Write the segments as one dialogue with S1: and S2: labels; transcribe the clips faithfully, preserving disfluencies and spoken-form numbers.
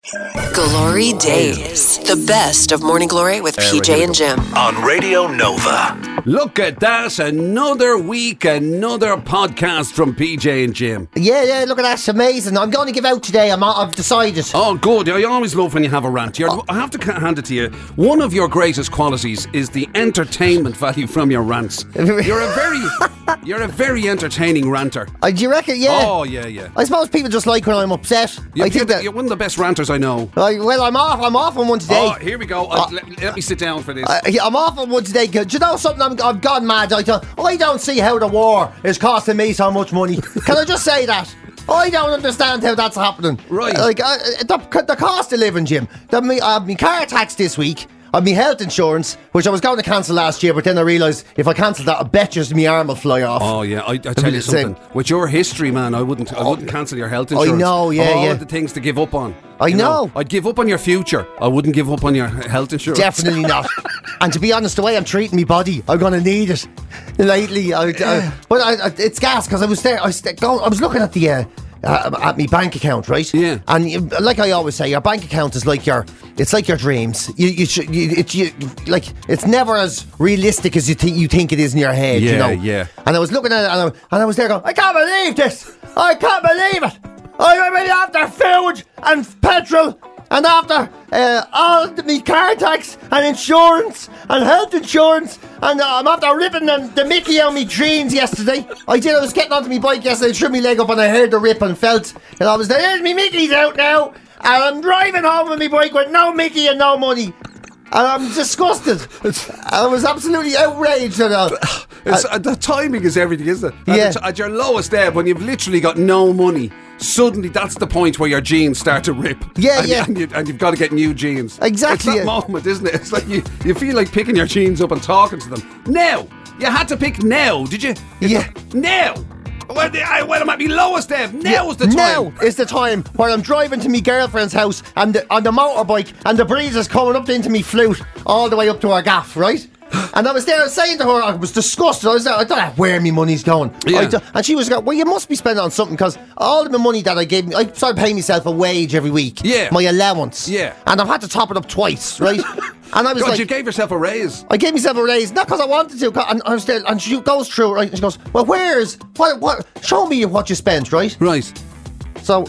S1: Glory Days. The best of Morning Glory with P J and Jim.
S2: On Radio Nova.
S3: Look at that. Another week, another podcast from P J and Jim.
S4: Yeah, yeah, look at that. It's amazing. I'm going to give out today. I'm, I've decided.
S3: Oh, good. I always love when you have a rant. You're, oh. I have to hand it to you. One of your greatest qualities is the entertainment value from your rants. You're a very, you're a very entertaining ranter.
S4: Uh, do you reckon? Yeah.
S3: Oh, yeah, yeah.
S4: I suppose people just like when I'm upset.
S3: You're,
S4: I think
S3: you're,
S4: that
S3: you're one of the best ranters I know.
S4: Uh, well, I'm off. I'm off on one today.
S3: Oh, here we go. Uh, let, let me sit down for this.
S4: Uh, yeah, I'm off on one today. Do you know something? I'm, I've gone mad. I don't, I don't see how the war is costing me so much money. Can I just say that? I don't understand how that's happening.
S3: Right.
S4: Like uh, the, the cost of living, Jim. The, me, I have my car tax this week. I have my health insurance, which I was going to cancel last year, but then I realised if I cancel that, I bet you my arm will fly off.
S3: Oh yeah, I, I tell you something. With your history, man, I wouldn't, I wouldn't cancel your health insurance.
S4: I know, yeah,
S3: of all
S4: yeah.
S3: of the things to give up on.
S4: I
S3: you
S4: know.
S3: know. I'd give up on your future. I wouldn't give up on your health insurance.
S4: Definitely not. And to be honest, the way I'm treating my body, I'm going to need it. Lately, I, I, but I, I, it's gas because I was there. I was, I was looking at the. Uh, Uh, at my bank account, right?
S3: Yeah.
S4: And like I always say, your bank account is like your, it's like your dreams. You, you, should, you, it, you like it's never as realistic as you think you think it is in your head.
S3: Yeah,
S4: you know?
S3: yeah.
S4: And I was looking at it, and I, and I was there going, I can't believe this. I can't believe it. I'm really after food and petrol. And after uh, all the, me car tax and insurance and health insurance, and uh, I'm after ripping the, the Mickey out me jeans yesterday. I did. I was getting onto my bike yesterday, threw my leg up, and I heard the rip and felt. And I was there. There's me Mickey's out now, and I'm driving home with my bike with no Mickey and no money. And I'm disgusted. I was absolutely outraged. At, uh,
S3: it's, uh, the timing is everything, isn't it?
S4: Yeah.
S3: At, at your lowest ebb, when you've literally got no money, suddenly that's the point where your jeans start to rip.
S4: Yeah,
S3: and,
S4: yeah.
S3: And, you, and you've got to get new jeans.
S4: Exactly.
S3: It's that moment, isn't it? It's like you, you feel like picking your jeans up and talking to them. Now! You had to pick now, did you?
S4: Yeah.
S3: Now! When, I, when I'm at my lowest ebb, now
S4: Yeah,
S3: is the time.
S4: Now is the time where I'm driving to my girlfriend's house and the, on the motorbike, and the breeze is coming up into me flute all the way up to our gaff, right? And I was there saying to her, I was disgusted. I was there, I don't know where my money's going.
S3: Yeah.
S4: I do, and she was going, well, you must be spending on something, because all of the money that I gave me, I started paying myself a wage every week.
S3: Yeah.
S4: My allowance.
S3: Yeah.
S4: And I've had to top it up twice, right? And I was
S3: God,
S4: like,
S3: you gave yourself a raise.
S4: I gave myself a raise, not because I wanted to, 'cause- and I was there, and she goes through, right, and she goes, well, where's, what, what, show me what you spent, right?
S3: Right.
S4: So,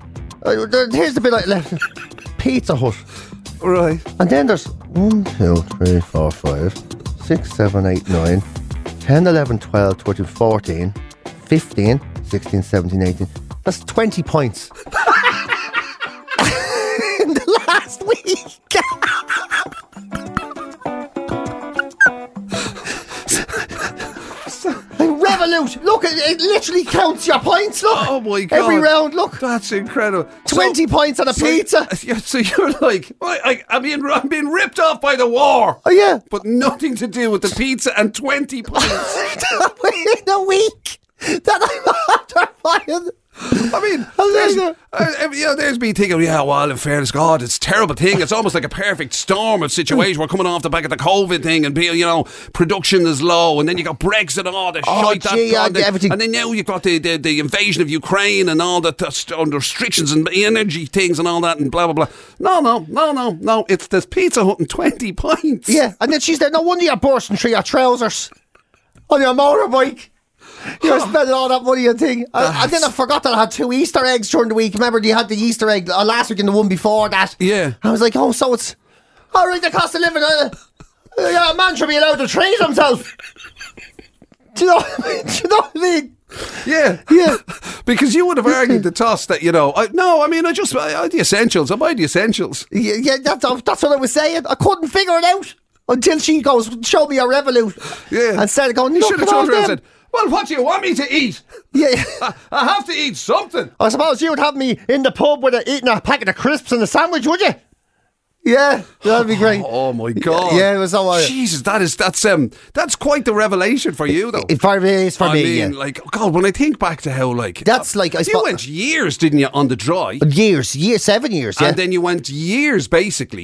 S4: uh, there- here's the bit I left. Pizza Hut.
S3: Right.
S4: And then there's one, two, three, four, five, six, seven, eight, nine, ten, eleven, twelve, thirteen, fourteen, fifteen, sixteen, seventeen, eighteen. That's twenty points. In the last week. Revolut, look, it, it literally counts your points, look.
S3: Oh my God.
S4: Every round, look.
S3: That's incredible.
S4: twenty
S3: So-
S4: points on a
S3: so-
S4: pizza.
S3: Yeah, so you're like, I, I, I'm, being, I'm being ripped off by the war.
S4: Oh, yeah.
S3: But nothing to do with the pizza and twenty points.
S4: In a week that I'm after buying.
S3: I mean, there's, uh, you know, there's me thinking, yeah, well, in fairness, God, it's a terrible thing. It's almost like a perfect storm of situation. We're coming off the back of the COVID thing, and, you know, production is low, and then you got Brexit and all the
S4: Oh,
S3: shite.
S4: gee,
S3: that,
S4: yeah, everything.
S3: And then now you've got the, the, the invasion of Ukraine and all the, the restrictions and energy things and all that and blah, blah, blah. No, no, no, no, no. It's this Pizza Hut and twenty points.
S4: Yeah, and then she's there. No wonder you're bursting through your trousers on your motorbike. You're spending all that money on thing. Uh, and then I forgot that I had two Easter eggs during the week. Remember, you had the Easter egg uh, last week and the one before that.
S3: Yeah.
S4: I was like, oh, so it's all right. The cost of living. Uh, uh, yeah, a man should be allowed to treat himself. Do you know what I mean? Do you know what I mean?
S3: Yeah,
S4: Yeah.
S3: Because you would have argued the toss that, you know, I, no, I mean, I just, I, I the essentials. I buy the essentials.
S4: Yeah, yeah that's, that's what I was saying. I couldn't figure it out until she goes, show me a Revolut.
S3: Yeah.
S4: And started going,
S3: You
S4: look
S3: should have
S4: at all
S3: turned around and
S4: them.
S3: said, well, what do you want me to eat?
S4: Yeah.
S3: I, I have to eat something.
S4: I suppose you would have me in the pub with a, eating a packet of crisps and a sandwich, would you? Yeah, that'd be great.
S3: Oh my God!
S4: Yeah, it was so. Uh,
S3: Jesus, that is that's um that's quite the revelation for you, though.
S4: It for me, it's for
S3: I
S4: me.
S3: mean,
S4: Yeah.
S3: like, God, when I think back to how, like,
S4: That's like, I
S3: you
S4: suppose-
S3: went years, didn't you, on the dry,
S4: Years, years, seven years. Yeah.
S3: and then you went years basically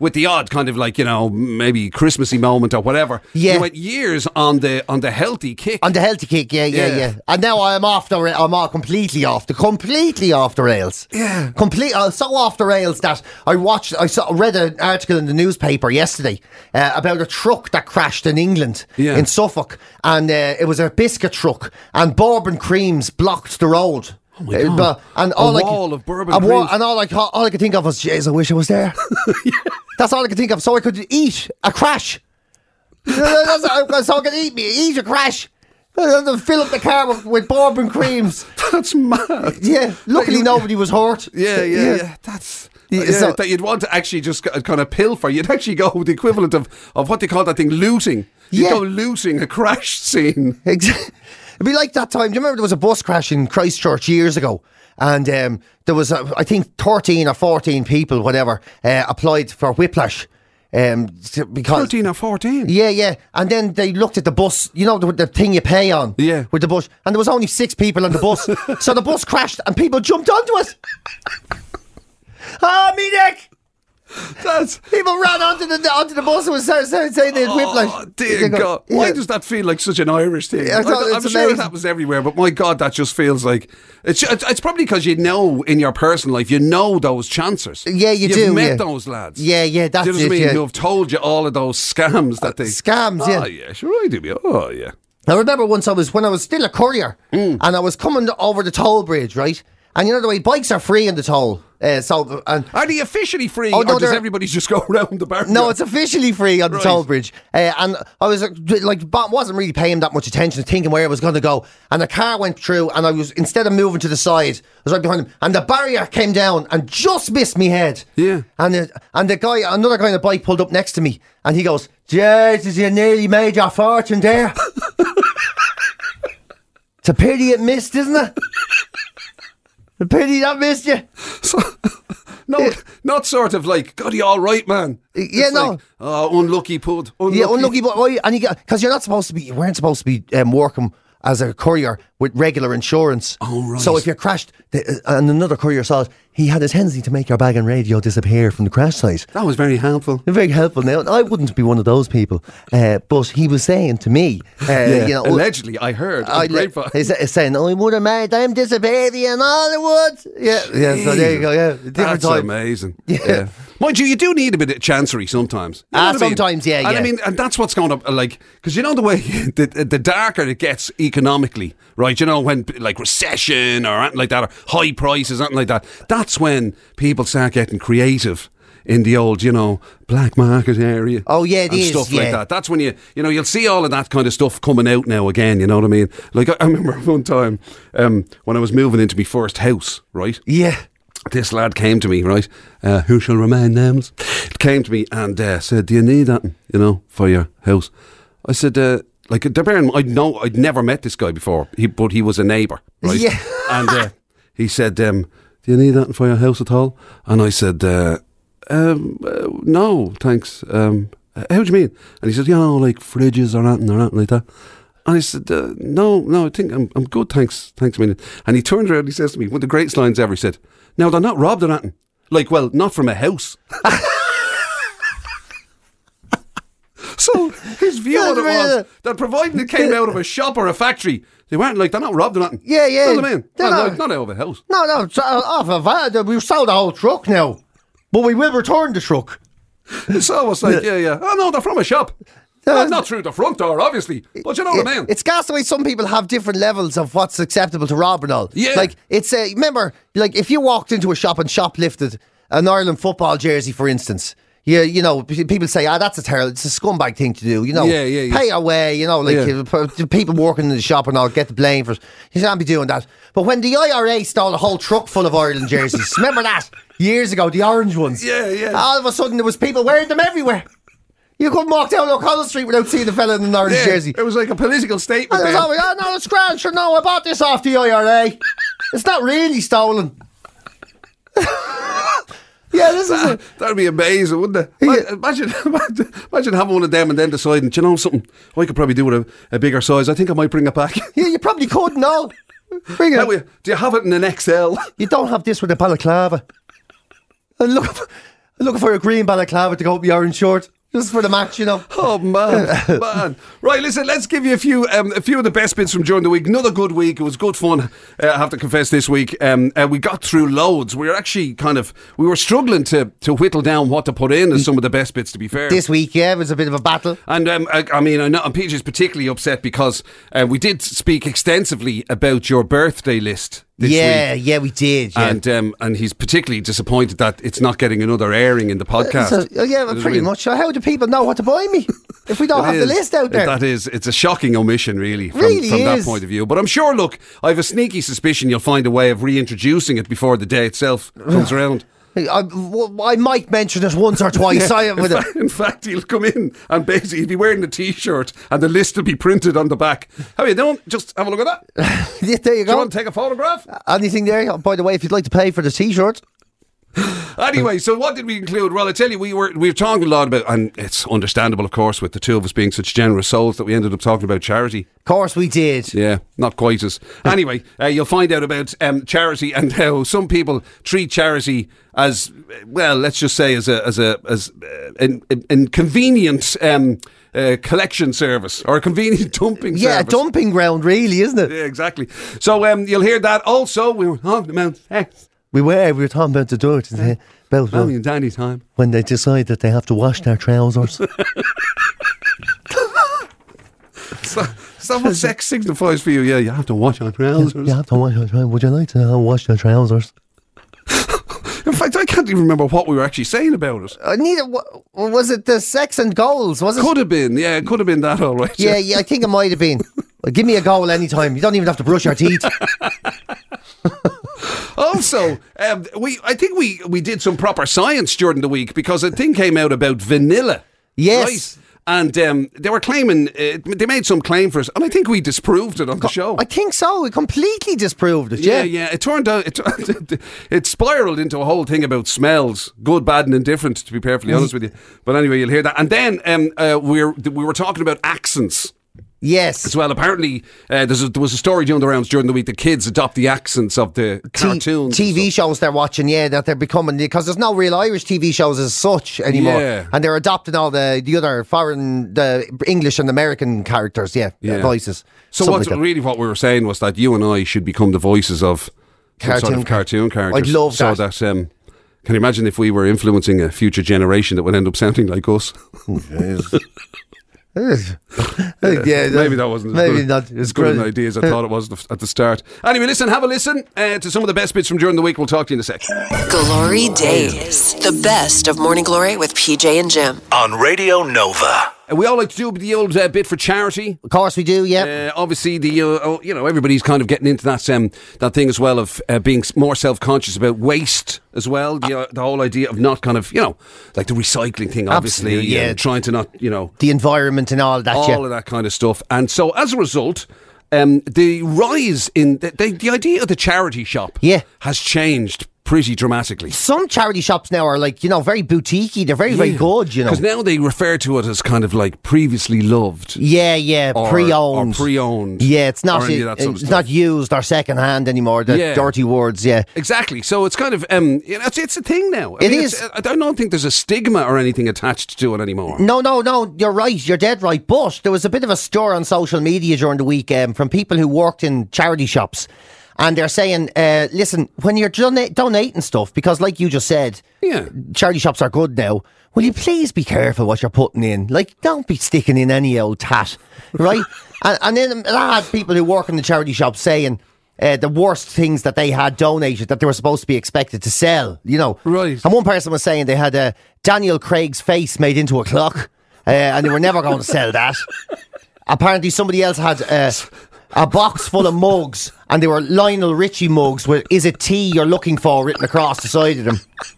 S3: with the odd kind of like, you know, maybe Christmassy moment or whatever.
S4: Yeah.
S3: You went years on the on the healthy kick.
S4: On the healthy kick, yeah, yeah,
S3: Yeah.
S4: yeah. And now I'm off the, ra- I'm all completely off the, completely off the rails.
S3: Yeah.
S4: Complete, uh, so off the rails that I watched, I saw, read an article in the newspaper yesterday uh, about a truck that crashed in England,
S3: Yeah.
S4: in Suffolk, and uh, it was a biscuit truck, and Bourbon Creams blocked the road.
S3: Oh my God.
S4: but, and
S3: A
S4: all I
S3: wall
S4: could,
S3: of Bourbon
S4: a wall-
S3: Creams.
S4: And all I, ca- all I could think of was, jeez, I wish I was there. That's all I could think of. So I could eat a crash. That's- so I could eat me, eat a crash. Fill up the car with, with Bourbon Creams.
S3: That's mad.
S4: Yeah, luckily nobody was hurt.
S3: Yeah, yeah, yeah. That's
S4: Yeah,
S3: yeah,
S4: so-
S3: that you'd want to actually just kind of pilfer. You'd actually go with the equivalent of, of what they call that thing, looting. You'd
S4: Yeah.
S3: go looting a crash scene.
S4: Exactly. It'd be like that time. Do you remember there was a bus crash in Christchurch years ago? And um, there was, uh, I think, thirteen or fourteen people, whatever, uh, applied for whiplash. Um, to- because
S3: thirteen or fourteen.
S4: Yeah, yeah. And then they looked at the bus, you know, the, the thing you pay on.
S3: Yeah.
S4: With the bus. And there was only six people on the bus. So the bus crashed and people jumped onto it. Ah, me neck!
S3: That's
S4: People ran onto the onto the bus and was started, started saying they had whiplash.
S3: oh dear
S4: They go,
S3: God! Why
S4: yeah.
S3: does that feel like such an Irish thing?
S4: Yeah, I thought
S3: I,
S4: it's
S3: I'm sure it
S4: amazing.
S3: happens everywhere, but my God, that just feels like it's. It's, it's probably because you know in your personal life, you know those chancers.
S4: Yeah, you
S3: You've
S4: do,
S3: met
S4: yeah.
S3: those lads.
S4: Yeah, yeah, that's
S3: Do you know what I
S4: it,
S3: mean?
S4: yeah.
S3: Who have told you all of those scams that they
S4: scams, yeah.
S3: Oh yeah, sure I do. Yeah. Oh yeah.
S4: I remember once I was when I was still a courier
S3: Mm.
S4: and I was coming over the toll bridge, right? And you know the way bikes are free on the toll. Uh, so and
S3: Are they officially free,
S4: Oh, no,
S3: or does
S4: they're-
S3: everybody just go around the bar?
S4: no, it's officially free on the
S3: Right.
S4: toll bridge. Uh, and I was uh, like, but wasn't really paying that much attention, thinking where I was going to go. And the car went through, and I was instead of moving to the side, I was right behind him, and the barrier came down and just missed me head.
S3: Yeah.
S4: And the, and the guy, another guy on the bike, pulled up next to me, and he goes, "Jesus, you nearly made your fortune there." It's a pity it missed, isn't it? A pity that missed you.
S3: So, no, not sort of like, God, you all right, man?
S4: Yeah,
S3: It's
S4: no.
S3: like, oh, unlucky pud. Unlucky.
S4: Yeah, unlucky, but why? And you got because you're not supposed to be. You weren't supposed to be um, working as a courier with regular insurance.
S3: Oh, right.
S4: So if you crashed, the, uh, and another courier saw it, he had his tendency to make your bag and radio disappear from the crash site.
S3: That was very helpful.
S4: They're very helpful now. I wouldn't be one of those people, uh, but he was saying to me, uh,
S3: Yeah,
S4: you know,
S3: allegedly, I heard.
S4: I,
S3: on the grapevine.
S4: he's, he's saying, "I would have made them disappear in Hollywood." Yeah, yeah. So there you go. Yeah, different
S3: That's
S4: time.
S3: amazing.
S4: Yeah.
S3: Yeah. Mind you, you do need a bit of chancery sometimes. You know
S4: Ah,
S3: what I mean?
S4: sometimes, yeah,
S3: And
S4: yeah.
S3: I mean, and that's what's going up, like, because you know the way, the, the darker it gets economically, right? You know, when, like, recession or anything like that, or high prices, anything like that, that's when people start getting creative in the old, you know, black market area.
S4: Oh, yeah, it
S3: and
S4: is,
S3: stuff
S4: yeah.
S3: like that. That's when you, you know, you'll see all of that kind of stuff coming out now again, you know what I mean? Like, I, I remember one time um, when I was moving into my first house, right?
S4: Yeah.
S3: This lad came to me, right? Uh, who shall remain nameless? Came to me and uh, said, "Do you need that, you know, for your house?" I said, uh, "Like, the bear in mind, I'd know, I'd never met this guy before, he, but he was a neighbour, right?"
S4: Yeah.
S3: And uh, he said, um, "Do you need that for your house at all?" And I said, uh, um, uh, "No, thanks." Um, how do you mean? And he said, "You know, like fridges or anything or anything like that." And I said, uh, "No, no, I think I'm, I'm good, thanks, thanks a million." And he turned around and he says to me, one of the greatest lines ever, he said, "Now, they're not robbed or anything. Like, well, not from a house." So his view
S4: Yeah,
S3: of it
S4: yeah.
S3: was that providing it came out of a shop or a factory, they weren't like, they're not robbed or nothing.
S4: Yeah, yeah.
S3: You know what I mean?
S4: They're
S3: Not,
S4: not-
S3: like, not out of a house.
S4: No, no, it's, uh, off of that. We've sold the whole truck now, but we will return the truck.
S3: It's almost like, yeah, yeah. Oh, no, they're from a shop. Well, not through the front door, obviously. But you know what I mean?
S4: It's gas the way some people have different levels of what's acceptable to rob and all.
S3: Yeah.
S4: Like, it's a, remember, like, if you walked into a shop and shoplifted an Ireland football jersey, for instance, you, you know, p- people say, ah, that's a terrible, it's a scumbag thing to do, you know.
S3: Yeah, yeah, yeah.
S4: Pay your way, you know, like,
S3: Yeah.
S4: uh, p- people working in the shop and all get the blame for it. You can't be doing that. But when the I R A stole a whole truck full of Ireland jerseys, remember that? Years ago, the orange ones.
S3: Yeah, yeah.
S4: All of a sudden, there was people wearing them everywhere. You couldn't walk down O'Connell Street without seeing the fella in an orange
S3: Yeah,
S4: jersey.
S3: it was like a political statement
S4: And
S3: then.
S4: there's always, oh no, it's grand, sure, no, I bought this off the I R A. It's not really stolen. Yeah, this is it.
S3: That'd be amazing, wouldn't it?
S4: Yeah.
S3: Imagine, imagine, imagine having one of them and then deciding, do you know something? I could probably do with a, a bigger size. I think I might bring it back.
S4: Yeah, you probably could, no. Bring
S3: How
S4: it.
S3: we- do you have it in an X L?
S4: You don't have this with a balaclava. And look, I'm looking for a green balaclava to go with my orange short. Just for the match, you know.
S3: Oh man, man! Right, listen. Let's give you a few, um, a few of the best bits from during the week. Another good week. It was good fun. Uh, I have to confess, this week um, uh, we got through loads. We were actually kind of we were struggling to to whittle down what to put in as some of the best bits. To be fair,
S4: this week, yeah, it was a bit of a battle.
S3: And um, I, I mean, I know, and P J's particularly upset because uh, we did speak extensively about your birthday list. This
S4: yeah,
S3: week.
S4: yeah, we did. Yeah.
S3: And um, and he's particularly disappointed that it's not getting another airing in the podcast.
S4: Uh, so, uh, yeah, pretty I mean? much. How do people know what to buy me if we don't it have is, the list out there?
S3: That is, it's a shocking omission, really, from,
S4: really
S3: from that
S4: is.
S3: point of view. But I'm sure, look, I have a sneaky suspicion you'll find a way of reintroducing it before the day itself comes around.
S4: I, I might mention it once or twice.
S3: Yeah,
S4: I,
S3: in, fact, in fact, he'll come in and basically he'll be wearing a T-shirt and the list will be printed on the back. How you doing? Just have a look at that.
S4: Yeah, there you go.
S3: Do you want to take a photograph?
S4: Anything there? By the way, if you'd like to pay for the T-shirt.
S3: Anyway, so what did we include? Well, I tell you, we were we were talking a lot about, and it's understandable, of course, with the two of us being such generous souls, that we ended up talking about charity.
S4: Of course we did.
S3: Yeah, not quite as. Anyway, uh, you'll find out about um, charity and how some people treat charity as, well, let's just say as a as a as uh, an, an convenient um, uh, collection service or a convenient dumping
S4: yeah,
S3: service.
S4: Yeah, a dumping ground, really, isn't it?
S3: Yeah, exactly. So um, you'll hear that. Also, we were talking about sex.
S4: We were, we were talking about the dirt yeah. about
S3: Mommy and Daddy time.
S4: When they decide that they have to wash their trousers.
S3: Is that, is that what sex signifies for you? Yeah, you have to wash your trousers.
S4: You, you have to wash your trousers. Would you like to uh, wash your trousers?
S3: In fact, I can't even remember what we were actually saying about it.
S4: Uh, neither was it the sex and goals, was it?
S3: Could have been, yeah, it could have been that, all right.
S4: Yeah, yeah, I think it might have been. Well, give me a goal anytime. You don't even have to brush your teeth.
S3: Also, um, we I think we, we did some proper science during the week because a thing came out about vanilla.
S4: Yes.
S3: Right? And um, they were claiming, uh, they made some claim for us, and I think we disproved it on the show.
S4: I think so. We completely disproved it.
S3: Yeah,
S4: yeah.
S3: yeah. It turned out, it, it spiraled into a whole thing about smells, good, bad, and indifferent, to be perfectly honest with you. But anyway, you'll hear that. And then um, uh, we're, we were talking about accents.
S4: Yes.
S3: As well, apparently, uh, there's a, there was a story doing the rounds during the week that kids adopt the accents of the cartoons.
S4: T V shows they're watching, yeah, that they're becoming, because there's no real Irish T V shows as such anymore.
S3: Yeah.
S4: And they're adopting all the, the other foreign, the English and American characters, yeah,
S3: yeah.
S4: voices.
S3: So what's like really what we were saying was that you and I should become the voices of some sort of cartoon characters.
S4: I'd love
S3: so
S4: that.
S3: that um, can you imagine if we were influencing a future generation that would end up sounding like us?
S4: yeah,
S3: yeah, maybe that wasn't as
S4: maybe
S3: good,
S4: not
S3: as good an idea as I thought it was at the start. Anyway, listen, have a listen uh, to some of the best bits from during the week. We'll talk to you in a sec.
S1: Glory Days. The best of Morning Glory with P J and Jim.
S2: On Radio Nova.
S3: Uh, we all like to do the old uh, bit for charity.
S4: Of course we do, yeah.
S3: Uh, obviously, the uh, oh, you know everybody's kind of getting into that um, that thing as well of uh, being more self-conscious about waste as well. The, uh, the whole idea of not kind of, you know, like the recycling thing, obviously.
S4: Absolutely, yeah.
S3: And trying to not, you know.
S4: The environment and all that,
S3: All
S4: yeah.
S3: of that kind of stuff. And so, as a result, um, the rise in the, the, the idea of the charity shop
S4: yeah.
S3: has changed pretty dramatically.
S4: Some charity shops now are like, you know, very boutiquey. They're very, yeah. very good, you know.
S3: Because now they refer to it as kind of like previously loved.
S4: Yeah, yeah,
S3: or,
S4: pre-owned.
S3: Or pre-owned.
S4: Yeah, it's not it,
S3: sort
S4: it's not used or second-hand anymore. The
S3: yeah.
S4: dirty words, yeah.
S3: Exactly. So it's kind of, um, you know, it's, it's a thing now. I
S4: it
S3: mean,
S4: is.
S3: I don't think there's a stigma or anything attached to it anymore.
S4: No, no, no, you're right. You're dead right. But there was a bit of a stir on social media during the week um, from people who worked in charity shops. And they're saying, uh, listen, when you're don- donating stuff, because like you just said,
S3: yeah.
S4: charity shops are good now, will you please be careful what you're putting in? Like, don't be sticking in any old tat, right? and, and then I had people who work in the charity shop saying uh, the worst things that they had donated that they were supposed to be expected to sell, you know.
S3: Right.
S4: And one person was saying they had uh, Daniel Craig's face made into a clock, uh, and they were never going to sell that. Apparently somebody else had... Uh, a box full of mugs, and they were Lionel Richie mugs with "Is it tea you're looking for" written across the side of them.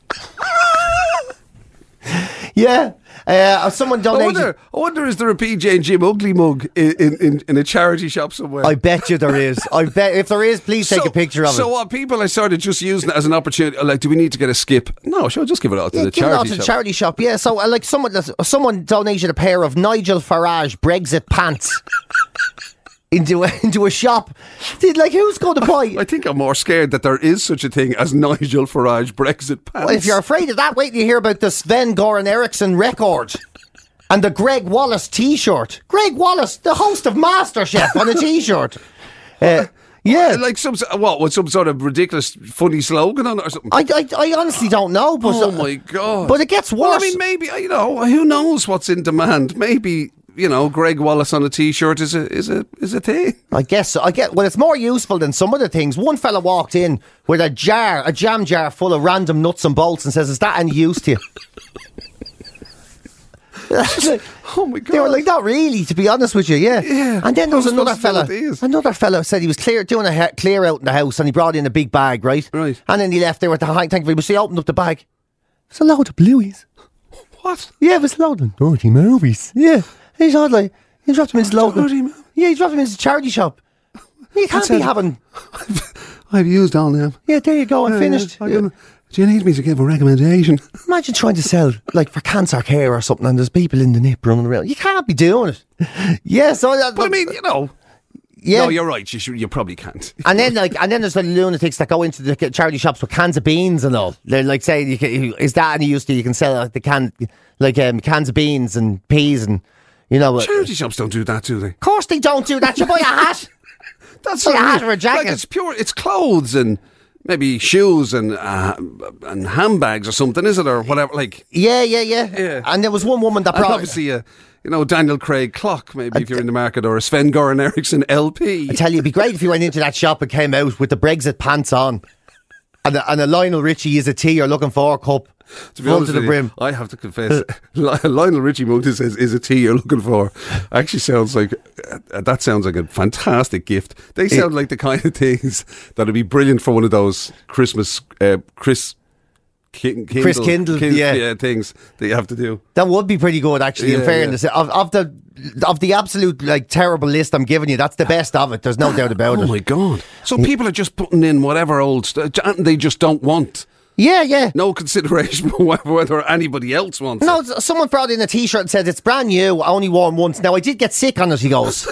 S4: Yeah, uh, someone donated.
S3: I wonder, I wonder is there a P J and Jim Ugly mug in, in, in a charity shop somewhere?
S4: I bet you there is. I bet if there is, please take
S3: so,
S4: a picture of
S3: so
S4: it.
S3: So what people are sort of just using it as an opportunity? Like, do we need to get a skip? No, sure, just give it out to
S4: yeah,
S3: the
S4: give
S3: charity
S4: it out to
S3: shop.
S4: the charity shop. Yeah, so uh, like someone, someone donated a pair of Nigel Farage Brexit pants. into a, into a shop. Did, like, who's going to buy?
S3: I think I'm more scared that there is such a thing as Nigel Farage Brexit pants.
S4: Well, if you're afraid of that, wait till you hear about the Sven Goran Eriksson record and the Greg Wallace T-shirt. Greg Wallace, the host of MasterChef, on a T-shirt. Uh, yeah,
S3: like some what with some sort of ridiculous, funny slogan on it or something.
S4: I, I, I honestly don't know. But
S3: oh my god!
S4: But it gets worse.
S3: Well, I mean, maybe you know, who knows what's in demand? Maybe. You know, Greg Wallace on a T-shirt is a is a is a thing.
S4: I guess so. I get. Well, it's more useful than some other things. One fella walked in with a jar, a jam jar full of random nuts and bolts, and says, "Is that any use to you?"
S3: Oh my god!
S4: They were like, "Not really, to be honest with you." Yeah.
S3: Yeah.
S4: And then there was another fella.
S3: These.
S4: Another fella said he was clear doing a he- clear out in the house, and he brought in a big bag, right?
S3: Right.
S4: And then he left there with the high. Thank you very much. So he opened up the bag. It's a load of blueies.
S3: What?
S4: Yeah, it was a load of dirty movies. Yeah. He's all like. He dropped him into Logan.
S3: Dirty
S4: Yeah, he dropped him into the charity shop. You can't be having.
S3: I've used all them.
S4: Yeah, there you go. I'm
S3: Uh,
S4: finished.
S3: I don't- Do you need me to give a recommendation?
S4: Imagine trying to sell like for cancer care or something, and there's people in the nip running around. You can't be doing it. Yeah, so that,
S3: But I mean, you know.
S4: yeah.
S3: No, you're right. You should, you probably can't.
S4: And then, like, and then there's the lunatics that go into the charity shops with cans of beans and all. They're like saying, you can, "Is that any use to you?" You can sell like the can, like um, cans of beans and peas and. You know,
S3: Charity shops don't do that, do they?
S4: Of course they don't do that. You buy a hat.
S3: That's
S4: Buy a
S3: what I
S4: hat
S3: mean.
S4: or a jacket.
S3: Like it's pure. It's clothes and maybe shoes and uh, and handbags or something, is it, or whatever? Like
S4: Yeah, yeah, yeah.
S3: Yeah.
S4: And there was one woman that
S3: and
S4: brought.
S3: obviously a you know Daniel Craig clock, maybe if you're in the market, or a Sven Goran Eriksson L P.
S4: I tell you, it'd be great if you went into that shop and came out with the Brexit pants on, and a, and a Lionel Richie is a tea you're looking for cup.
S3: To be
S4: Full
S3: honest
S4: to the
S3: with you,
S4: brim.
S3: I have to confess, Li- Lionel Richie Mountain says is a tea you're looking for. Actually, sounds like uh, that sounds like a fantastic gift. They sound like the kind of things that'd be brilliant for one of those Christmas uh, Chris Kin- Kindle,
S4: Chris Kindle,
S3: Kin-
S4: yeah.
S3: things that you have to do.
S4: That would be pretty good, actually. in
S3: Yeah,
S4: fairness, of, of the of the absolute like terrible list I'm giving you, that's the best of it. There's no doubt about
S3: Oh
S4: it.
S3: my god! So people are just putting in whatever old stuff they just don't want.
S4: Yeah, yeah.
S3: No consideration for whether anybody else wants
S4: No,
S3: it.
S4: someone brought in a T-shirt and said it's brand new. I only worn once. Now I did get sick on it. He goes,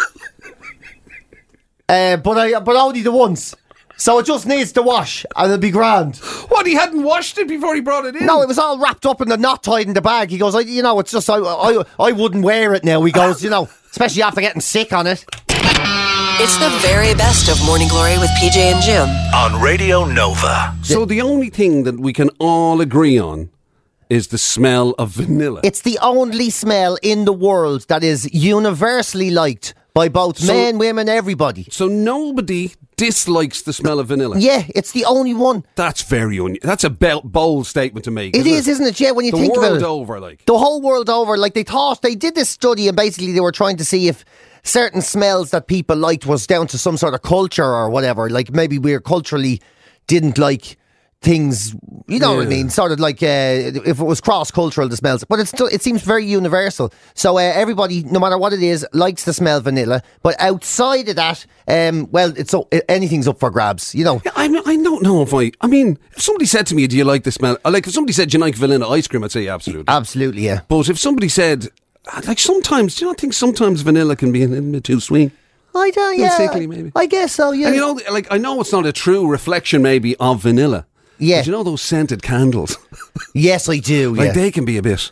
S4: uh, but I but only the once. So it just needs to wash and it'll be grand.
S3: What, he hadn't washed it before he brought it in?
S4: No, it was all wrapped up in the knot tied in the bag. He goes, I, you know, it's just I, I I wouldn't wear it now. He goes, you know, especially after getting sick on it.
S1: It's the very best of Morning Glory with P J and Jim.
S2: On Radio Nova.
S3: So the only thing that we can all agree on is the smell of vanilla.
S4: It's the only smell in the world that is universally liked by both
S3: So-
S4: men, women, everybody.
S3: So nobody dislikes the smell of vanilla.
S4: Yeah, it's the only one.
S3: That's very un- That's a be- bold statement to make.
S4: It
S3: isn't
S4: is, isn't it? Yeah, when you
S3: the
S4: think
S3: world
S4: about it.
S3: over, like.
S4: The whole world over, like they thought, they did this study and basically they were trying to see if certain smells that people liked was down to some sort of culture or whatever. Like maybe we culturally didn't like things, you know what I
S3: Yeah.
S4: mean? Sort of like uh, if it was cross-cultural, the smells. But it's still, it seems very universal. So uh, everybody, no matter what it is, likes to smell vanilla. But outside of that, um, well, it's so, anything's up for grabs, you know.
S3: Yeah, I, mean, I don't know if I. I mean, if somebody said to me, "Do you like the smell?" Like if somebody said, "Do you like vanilla ice cream?" I'd say absolutely.
S4: Absolutely, yeah.
S3: But if somebody said, like sometimes, do you not think sometimes vanilla can be a little bit too sweet?
S4: I don't,
S3: Little
S4: yeah.
S3: sickly, maybe.
S4: I guess so, yeah.
S3: And you know, like I know it's not a true reflection, maybe, of vanilla.
S4: Yeah.
S3: But you know those scented candles?
S4: Yes, I do, yeah.
S3: Like they can be a bit.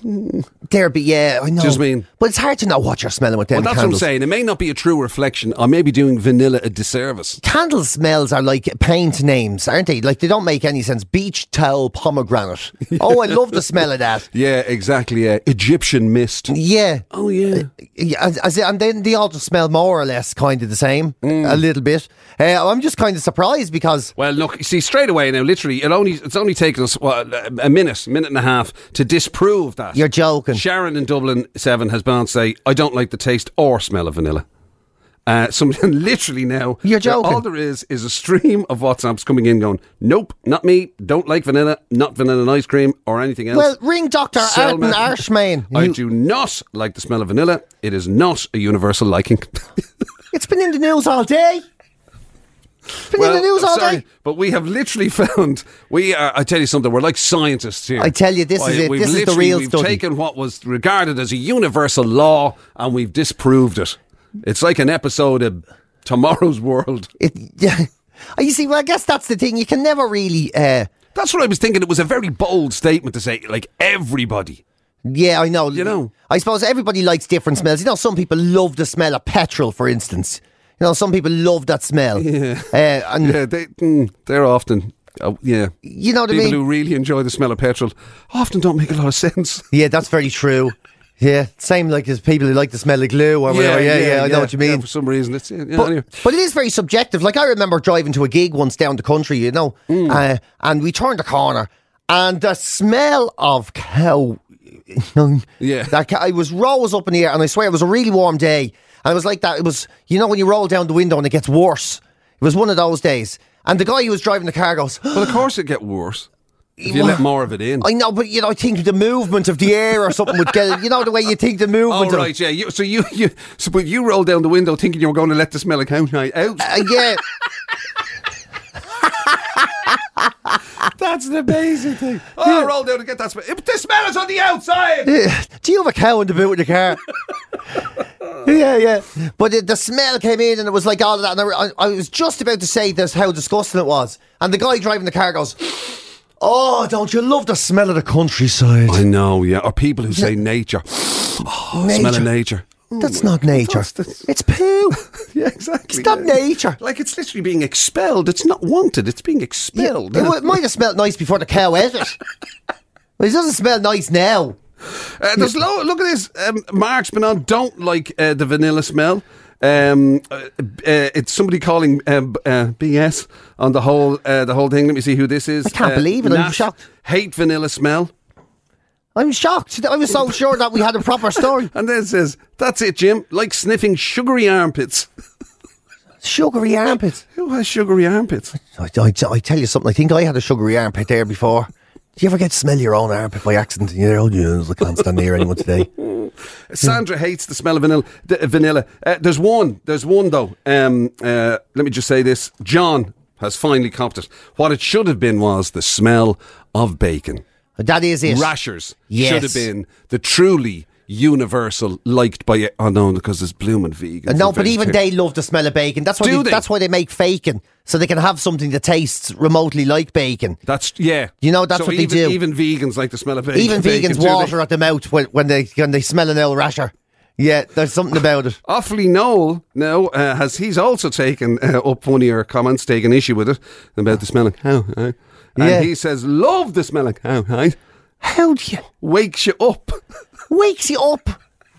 S4: There be, yeah, I know.
S3: Just mean-
S4: But it's hard to know what you're smelling with them
S3: Well, that's
S4: candles.
S3: what I'm saying. It may not be a true reflection. I may be doing vanilla a disservice.
S4: Candle smells are like paint names, aren't they? Like they don't make any sense. Beach towel pomegranate. Oh, I love the smell of that.
S3: Yeah, exactly. Yeah. Egyptian mist.
S4: Yeah.
S3: Oh yeah.
S4: Yeah, as- as- and then they all just smell more or less kind of the same,
S3: Mm.
S4: a little bit. Uh, I'm just kind of surprised because
S3: Well, look, you see, straight away now, literally, it only it's only taken us what, a minute, minute and a half to disprove that.
S4: you're joking.
S3: Sharon in Dublin seven has been on to say, I don't like the taste or smell of vanilla. Uh, so literally now,
S4: You're
S3: there-
S4: joking.
S3: all there is is a stream of WhatsApps coming in going, nope, not me, don't like vanilla, not vanilla and ice cream or anything else.
S4: Well, ring Doctor Arden
S3: Selma-
S4: Arshmain.
S3: I
S4: You-
S3: do not like the smell of vanilla. It is not a universal liking.
S4: It's been in the news all day. It's been in the news all
S3: sorry,
S4: day.
S3: but we have literally found we are. I tell you something. We're like scientists here.
S4: I tell you, this is it.
S3: We've
S4: This is the
S3: literally-
S4: real
S3: we've
S4: study.
S3: taken what was regarded as a universal law and we've disproved it. It's like an episode of Tomorrow's World.
S4: It, yeah. You see, well, I guess that's the thing. You can never really... Uh,
S3: That's what I was thinking. It was a very bold statement to say, like, everybody.
S4: Yeah, I know.
S3: You know.
S4: I suppose everybody likes different smells. You know, some people love the smell of petrol, for instance. You know, some people love that smell.
S3: Yeah.
S4: Uh, and
S3: Yeah, they, mm, they're often... Uh, yeah.
S4: You know what I
S3: People
S4: mean?
S3: who really enjoy the smell of petrol often don't make a lot of sense.
S4: Yeah, that's very true. Yeah, same like as people who like the smell of glue or whatever. Yeah, yeah, I know what you mean.
S3: Yeah, for some reason, it's yeah, yeah,
S4: But,
S3: anyway.
S4: but it is very subjective. Like, I remember driving to a gig once down the country, you know,
S3: Mm.
S4: uh, and we turned the corner, and the smell of cow, you know,
S3: Yeah.
S4: that cow, it was rose up in the air, and I swear it was a really warm day, and it was like that. It was, you know, when you roll down the window and it gets worse. It was one of those days, and the guy who was driving the car goes,
S3: Well, of course it'd get worse if you
S4: Well,
S3: let more of it in.
S4: I know, but you know, I think the movement of the air or something would get it. You know, the way you think the
S3: Oh,
S4: movement. of,
S3: right, yeah. You, so you, you, so but you rolled down the window thinking you were going to let the smell of cow night out.
S4: Uh, yeah.
S3: That's an amazing thing. Oh, I rolled down to get that smell. It- The smell is on the outside.
S4: Do you have a cow in the boot of the car? yeah, yeah. But the, the smell came in and it was like all of that. And I, I was just about to say this, how disgusting it was. And the guy driving the car goes, "Oh, don't you love the smell of the countryside?"
S3: I know, yeah. Or people who say nature. Oh,
S4: Nature.
S3: smell of nature.
S4: That's not nature.
S3: That's the-
S4: It's poo.
S3: Yeah, exactly.
S4: It's not
S3: yeah.
S4: nature.
S3: Like it's literally being expelled. It's not wanted. It's being expelled.
S4: It, it might have smelled nice before the cow ate it. But it doesn't smell nice now.
S3: Uh, there's lo- look at this. Um, Mark's been on. Don't like uh, the vanilla smell. Um, uh, uh, it's somebody calling uh, b- uh, B S on the whole uh, the whole thing. Let me see who this is.
S4: I can't
S3: Uh,
S4: believe it. I'm
S3: Nat,
S4: shocked.
S3: Hate vanilla smell.
S4: I'm shocked. I was so sure that we had a proper story.
S3: And then it says, "That's it, Jim. Like sniffing sugary armpits."
S4: Sugary armpits.
S3: Who has sugary armpits?
S4: I, I, I tell you something. I think I had a sugary armpit there before. Do you ever get to smell your own armpit by accident? And you're, oh, yes, I can't stand near anyone today.
S3: Sandra hates the smell of vanilla. D- vanilla. Uh, there's one. There's one though. Um, uh, let me just say this. John has finally copped it. What it should have been was the smell of bacon.
S4: That is it.
S3: Rashers
S4: Yes.
S3: should have been the truly universal, liked by... Oh no, because there's blooming vegans.
S4: No,
S3: and
S4: but even
S3: vegetarians.
S4: they love the smell of bacon. That's why
S3: Do
S4: they,
S3: they?
S4: that's why they make bacon, so they can have something that tastes remotely like bacon.
S3: That's, yeah.
S4: You know, that's
S3: So
S4: what they
S3: even,
S4: do.
S3: Even vegans like the smell of bacon.
S4: Even
S3: bacon,
S4: vegans
S3: do they?
S4: water at the mouth when, when they when they smell an old rasher. Yeah, there's something about it.
S3: Awfully Noel now uh, has he's also taken uh, up one of your comments, taken issue with it about the smell of cow. Right? And
S4: Yeah.
S3: he says, love the smell of cow. Right?
S4: How do you...
S3: Wakes you up.
S4: Wakes you up.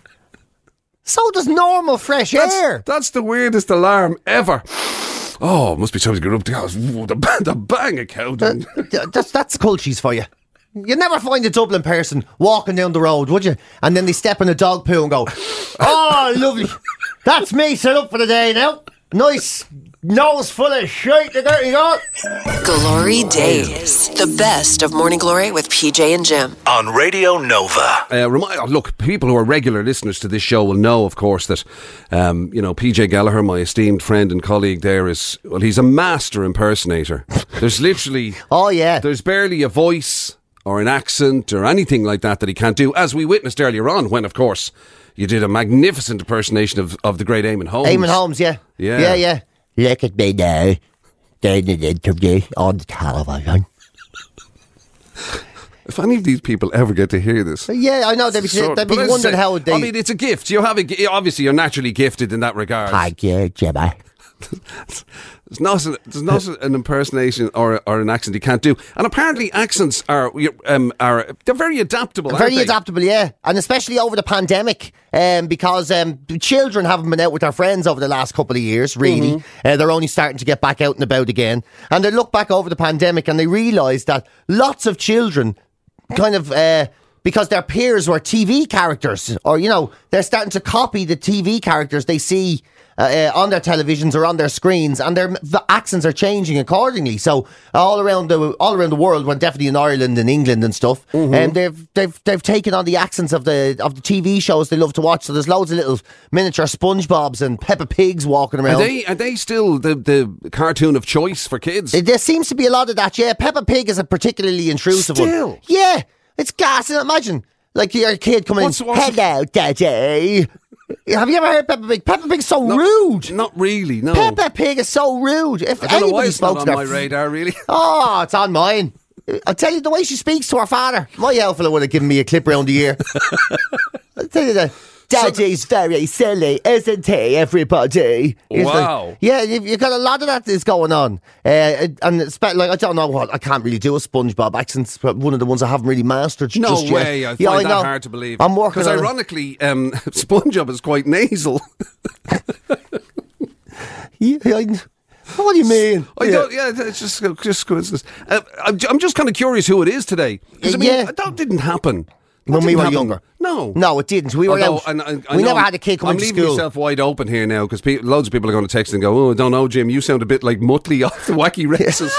S4: So does normal fresh
S3: That's,
S4: air.
S3: that's the weirdest alarm ever. Oh, must be something to get up to the house. The, ba- the bang of cow. doing.
S4: Th- that's that's cultures for you. You'd never find a Dublin person walking down the road, would you? And then they step in a dog poo and go, "Oh, lovely. That's me set up for the day now. Nice nose full of shite. You got, you got."
S1: Glory Days. The best of Morning Glory with P J and Jim.
S2: On Radio Nova.
S3: Uh, remind, oh, look, people who are regular listeners to this show will know, of course, that um, you know P J Gallagher, my esteemed friend and colleague, there is well, he's a master impersonator. There's literally,
S4: Oh, yeah.
S3: there's barely a voice or an accent or anything like that that he can't do, as we witnessed earlier on when, of course, you did a magnificent impersonation of, of the great Eamon Holmes.
S4: Eamon Holmes, yeah.
S3: Yeah.
S4: Yeah, yeah. Look at me now. Doing an interview on the television.
S3: If any of these people ever get to hear this.
S4: Yeah, I know. They'd be,
S3: Sort-
S4: they'd be
S3: but as I
S4: wondering
S3: say,
S4: how they...
S3: I mean, it's a gift. You have a gi- obviously you're naturally gifted in that regard.
S4: Thank you, Jimmy.
S3: There's not, there's not an impersonation or, or an accent you can't do. And apparently accents are um, are they're very adaptable, aren't
S4: Very
S3: they?
S4: adaptable, yeah. And especially over the pandemic, um, because um, the children haven't been out with their friends over the last couple of years, really.
S3: Mm-hmm.
S4: Uh, they're only starting to get back out and about again. And they look back over the pandemic and they realise that lots of children kind of... Uh, because their peers were T V characters, or, you know, they're starting to copy the T V characters they see uh, uh, on their televisions or on their screens, and their the accents are changing accordingly. So all around the all around the world, well, definitely in Ireland and England and stuff, and
S3: Mm-hmm.
S4: um, they've they've they've taken on the accents of the of the T V shows they love to watch. So there's loads of little miniature SpongeBobs and Peppa Pigs walking
S3: Are
S4: around.
S3: they are they still the, the cartoon of choice for kids?
S4: There seems to be a lot of that. Yeah, Peppa Pig is a particularly intrusive
S3: Still?
S4: one. Yeah, it's gas. Imagine like your kid coming
S3: What's-
S4: in.
S3: what's-
S4: Hello, Daddy. Have you ever heard Peppa Pig? Peppa Pig's so
S3: No,
S4: rude.
S3: Not really, no.
S4: Peppa Pig is so rude. If
S3: I don't know why
S4: anybody
S3: it's not
S4: spoke
S3: on
S4: to
S3: my
S4: her,
S3: radar, really.
S4: oh, it's on mine. I'll tell you the way she speaks to her father. My elf fella would have given me a clip round the ear. I'll tell you that. Daddy's very silly, isn't he, everybody? He's
S3: Wow.
S4: Like, yeah, you've, you've got a lot of that is going on. Uh, and it's, like, I don't know what, I can't really do a SpongeBob accent. It's one of the ones I haven't really mastered
S3: No
S4: just
S3: way,
S4: yet.
S3: I find
S4: yeah, I
S3: that
S4: know.
S3: hard to believe.
S4: I'm working
S3: Because
S4: on it.
S3: ironically, um, SpongeBob is quite nasal.
S4: Yeah, I, what do you mean?
S3: I
S4: Yeah.
S3: don't, yeah, it's just, just coincidence. Uh, I'm, I'm just kind of curious who it is today. Because, I mean,
S4: Yeah.
S3: that didn't happen. That
S4: When we
S3: didn't
S4: were
S3: happen.
S4: younger.
S3: No.
S4: No, it didn't. We were
S3: Although,
S4: out.
S3: and I- I
S4: we
S3: know
S4: never had a kid come
S3: I'm
S4: into
S3: leaving
S4: school.
S3: myself wide open here now because pe- loads of people are going to text and go, oh, I don't know, Jim, you sound a bit like Muttley off the Wacky Races.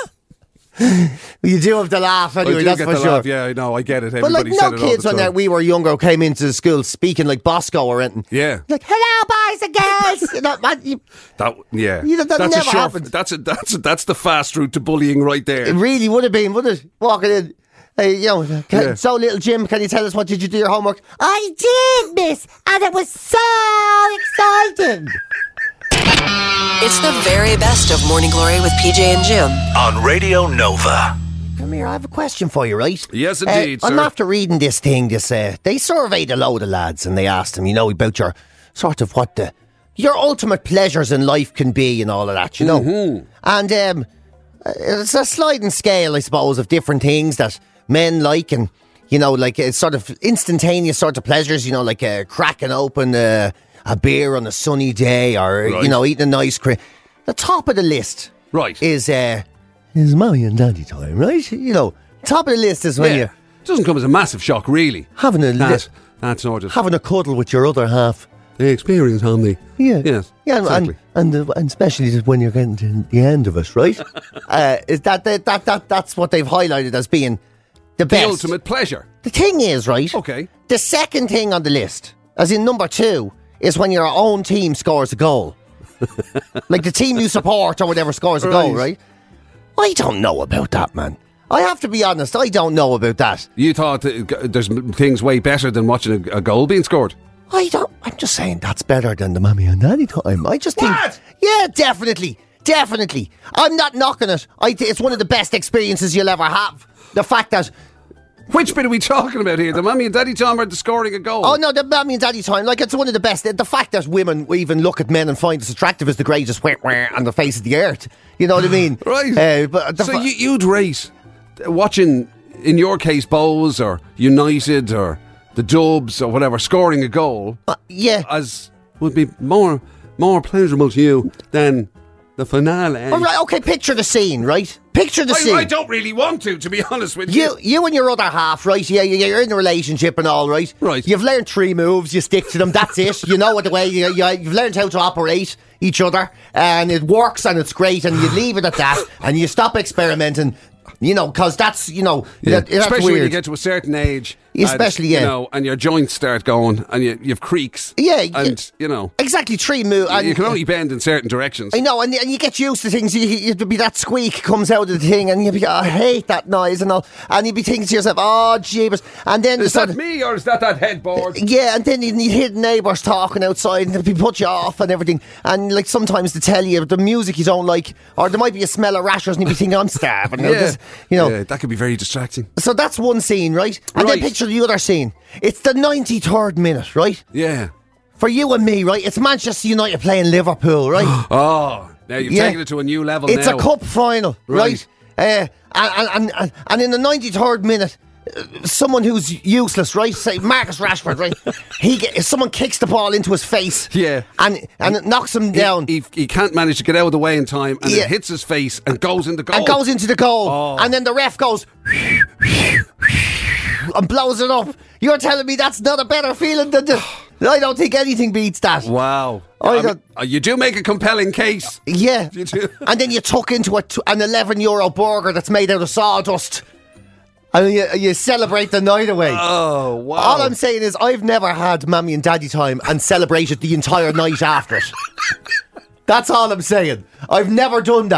S4: You do have to laugh
S3: I
S4: anyway,
S3: do
S4: that's
S3: get
S4: for
S3: the
S4: sure.
S3: laugh, yeah, I know, I get it.
S4: But like
S3: Everybody said
S4: no
S3: it all
S4: kids
S3: the
S4: when
S3: time.
S4: uh, we were younger came into school speaking like Bosco or anything.
S3: Yeah.
S4: Like, hello boys and girls. You know, man, you-
S3: That, yeah.
S4: You know, that
S3: that's
S4: never
S3: a short,
S4: happened.
S3: That's a, that's a, that's the fast route to bullying right there.
S4: it really would have been, would it? Walking in. Hey, you know, can,
S3: Yeah.
S4: so little Jim, can you tell us what did you do your homework? I did, miss, and it was so exciting.
S1: It's the very best of Morning Glory with P J and Jim.
S2: On Radio Nova.
S4: Come here, I have a question for you, right?
S3: Yes,
S4: Uh,
S3: indeed,
S4: I'm
S3: sir.
S4: after reading this thing. This uh, they surveyed a load of lads and they asked them, you know, about your sort of what the your ultimate pleasures in life can be and all of that, you know. Mm-hmm. And um, it's a sliding scale, I suppose, of different things that men like, and you know, like uh, sort of instantaneous sort of pleasures, you know, like uh, cracking open uh, a beer on a sunny day, or
S3: Right.
S4: you know, eating a nice cream. The top of the list,
S3: Right.
S4: is uh, is mommy and daddy time, right? You know, top of the list is when
S3: yeah.
S4: you're
S3: Doesn't come as a massive shock, really.
S4: having a
S3: That,
S4: li-
S3: that sort of
S4: having a cuddle with your other half.
S3: the experience on the
S4: Yeah,
S3: yes,
S4: yeah, and
S3: exactly.
S4: and, and, uh, and especially when you're getting to the end of it, right? uh, is that, that that that that's what they've highlighted as being the
S3: the
S4: best.
S3: ultimate pleasure.
S4: The thing is, right?
S3: Okay.
S4: The second thing on the list, as in number two, is when your own team scores a goal. Like the team you support or whatever scores a goal,
S3: Right.
S4: right? I don't know about that, man. I have to be honest, I don't know about that.
S3: You thought that g- there's m- things way better than watching a, a goal being scored.
S4: I don't. I'm just saying that's better than the mommy and daddy time. I just think.
S3: What?
S4: Yeah, definitely, definitely. I'm not knocking it. I th- it's one of the best experiences you'll ever have. The fact that.
S3: Which bit are we talking about here? The mummy and daddy time or the scoring a goal?
S4: Oh no, the mommy and daddy time. Like it's one of the best. The fact that women even look at men and find us attractive is the greatest wah, wah, on the face of the earth. You know what I mean?
S3: Right.
S4: Uh, but the
S3: so
S4: fa-
S3: you, you'd rate watching, in your case, Bows or United or the Dubs or whatever scoring a goal
S4: uh, yeah.
S3: as would be more more pleasurable to you than the finale.
S4: All right. Okay. Picture the scene. Right. Picture the scene.
S3: I, I don't really want to, to be honest with you.
S4: You, you and your other half, right? Yeah, you- you're in a relationship and all, right?
S3: Right.
S4: You've learned three moves. You stick to them. That's it. You know what the way you, you, you've learned how to operate each other, and it works and it's great. And you leave it at that, and you stop experimenting. You know, because that's you know,
S3: Yeah.
S4: that, that's
S3: Especially
S4: weird.
S3: when you get to a certain age.
S4: Especially,
S3: and,
S4: yeah.
S3: You know, and your joints start going and you, you have creaks.
S4: Yeah,
S3: And, you know,
S4: exactly three moves.
S3: you can only bend in certain directions.
S4: I know, and, and you get used to things. You, you, you'd be that squeak comes out of the thing, and you'd be, I hate that noise, and all. And you'd be thinking to yourself, oh, jeebus. And then
S3: Is
S4: sort
S3: that
S4: of-
S3: me or is that that headboard?
S4: Yeah, and then you need hidden neighbours talking outside and they put you off and everything. And like sometimes they tell you the music you don't like, or there might be a smell of rashers and you be thinking, I'm starving. You know, this- you know.
S3: Yeah, that could be very distracting.
S4: So that's one scene, right? And
S3: Right.
S4: then picture the other scene. It's the ninety-third minute, right?
S3: Yeah.
S4: For you and me, right? It's Manchester United playing Liverpool, right?
S3: Oh, now you've
S4: Yeah.
S3: taken it to a new level
S4: It's
S3: now.
S4: a cup final, right?
S3: Right.
S4: Uh, and, and, and, and in the ninety-third minute, uh, someone who's useless, right? Say Marcus Rashford, right? he get, someone kicks the ball into his face,
S3: Yeah.
S4: and and it knocks him
S3: He,
S4: down,
S3: he, he can't manage to get out of the way in time and
S4: Yeah.
S3: it hits his face and goes in the goal.
S4: and goes into the goal,
S3: Oh.
S4: and then the ref goes and blows it up. You're telling me that's not a better feeling than the? I don't think anything beats that.
S3: Wow.
S4: I
S3: I mean,
S4: don't-
S3: uh, you do make a compelling case.
S4: Yeah,
S3: You do.
S4: and then you tuck into a t- an eleven euro burger that's made out of sawdust, and you, you celebrate the night away.
S3: Oh, wow.
S4: All I'm saying is I've never had mommy and daddy time and celebrated the entire night after it. That's all I'm saying. I've never done that.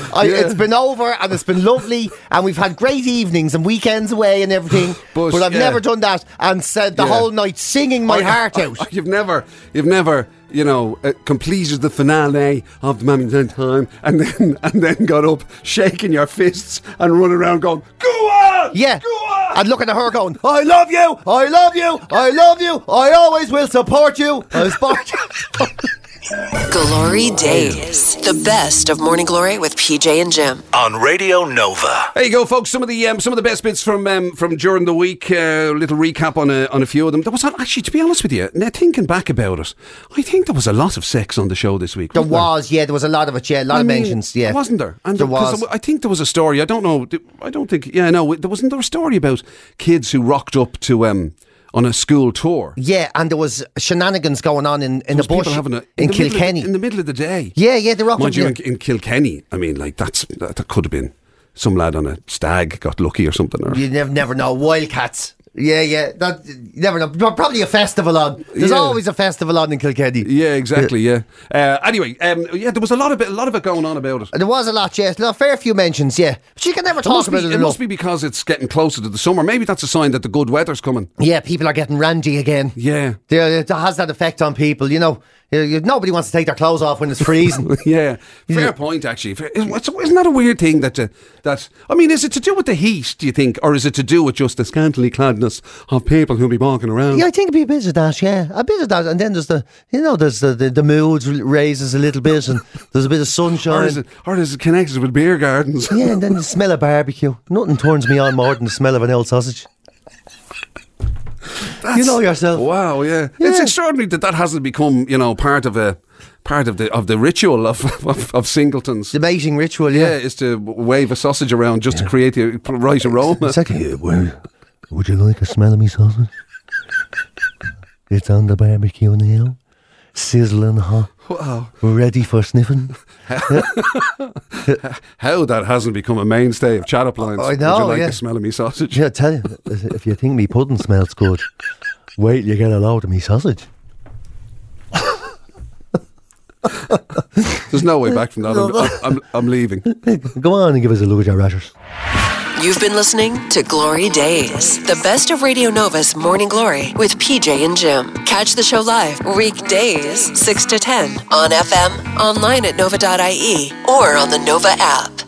S4: I,
S3: Yeah.
S4: It's been over and it's been lovely and we've had great evenings and weekends away and everything.
S3: But,
S4: But, I've
S3: yeah.
S4: never done that and said the
S3: Yeah.
S4: whole night singing my
S3: I-
S4: heart
S3: I-
S4: out.
S3: You've never, you've never, you know, uh, completed the finale of the Mammy Time, and then and then got up shaking your fists and running around going, "Go on,
S4: Yeah.
S3: go on."
S4: And looking at her going, I love you, I love you, I love you, I always will support you. I support you.
S1: Glory Days. The best of Morning Glory with P J and Jim.
S2: On Radio Nova.
S3: There you go, folks. Some of the um, some of the best bits from um, from during the week. A uh, little recap on a, on a few of them. There was actually, to be honest with you, now thinking back about it, I think there was a lot of sex on the show this week.
S4: There
S3: wasn't
S4: was, yeah, there was a lot of it, yeah, a lot
S3: I
S4: of
S3: mean,
S4: mentions, yeah.
S3: wasn't there? And
S4: There
S3: 'cause
S4: was.
S3: I think there was a story. I don't know. I don't think. Yeah, no. There wasn't there a story about kids who rocked up to um on a school tour.
S4: Yeah, and there was shenanigans going on in, in
S3: There
S4: the
S3: was people
S4: bush
S3: having a,
S4: in,
S3: the middle of the-
S4: Kilkenny.
S3: in the middle of the day.
S4: Yeah, yeah, they rocked
S3: Mind
S4: up
S3: you,
S4: there.
S3: in, in Kilkenny, I mean, like that's that, that could have been some lad on a stag got lucky or something. Or,
S4: You never, never know. Wildcats. Yeah, yeah. That, you never know. Pro- Probably a festival on. There's
S3: Yeah.
S4: always a festival on in Kilkenny.
S3: yeah, exactly. Yeah. Uh, anyway, um, yeah, there was a lot of it, a lot of it going on about it.
S4: There was a lot, yes. A fair few mentions, yeah. But you can never
S3: It
S4: talk
S3: must,
S4: about
S3: be,
S4: it
S3: it
S4: enough.
S3: must be because it's getting closer to the summer. Maybe that's a sign that the good weather's coming.
S4: Yeah, people are getting randy again.
S3: Yeah.
S4: There, it has that effect on people, you know. You- you- Nobody wants to take their clothes off when it's freezing.
S3: Yeah, fair
S4: Yeah.
S3: point. Actually, Fair- isn't isn't that a weird thing that uh, that I mean, is it to do with the heat? Do you think, or is it to do with just the scantily cladness of people who'll be walking around?
S4: Yeah, I think it'd be a bit of that, yeah. A bit of that. And then there's the, you know, there's the, the, the mood raises a little bit and there's a bit of
S3: or
S4: sunshine.
S3: is it, or is it connected with beer gardens?
S4: Yeah, and then the smell of barbecue. Nothing turns me on more than the smell of an old sausage. You know yourself.
S3: Wow, yeah.
S4: Yeah.
S3: It's extraordinary that that hasn't become, you know, part of a part of the of the ritual of of, of singletons.
S4: The mating ritual,
S3: Yeah,
S4: yeah.
S3: is to wave a sausage around just to create the right aroma.
S4: It's like, uh, well, would you like a smell of me sausage? It's on the barbecue now, sizzling hot.
S3: Wow.
S4: We're ready for sniffing.
S3: How that hasn't become a mainstay of chat up lines.
S4: I know,
S3: Would you like
S4: yeah.
S3: the smell of me sausage?
S4: Yeah, I tell you, if you think me pudding smells good, wait till you get a load of me sausage.
S3: There's no way back from that. I'm, I'm, I'm, I'm leaving.
S4: Go on and give us a look at your rashers.
S1: You've been listening to Glory Days, the best of Radio Nova's Morning Glory with P J and Jim. Catch the show live weekdays six to ten on F M, online at nova dot I E, or on the Nova app.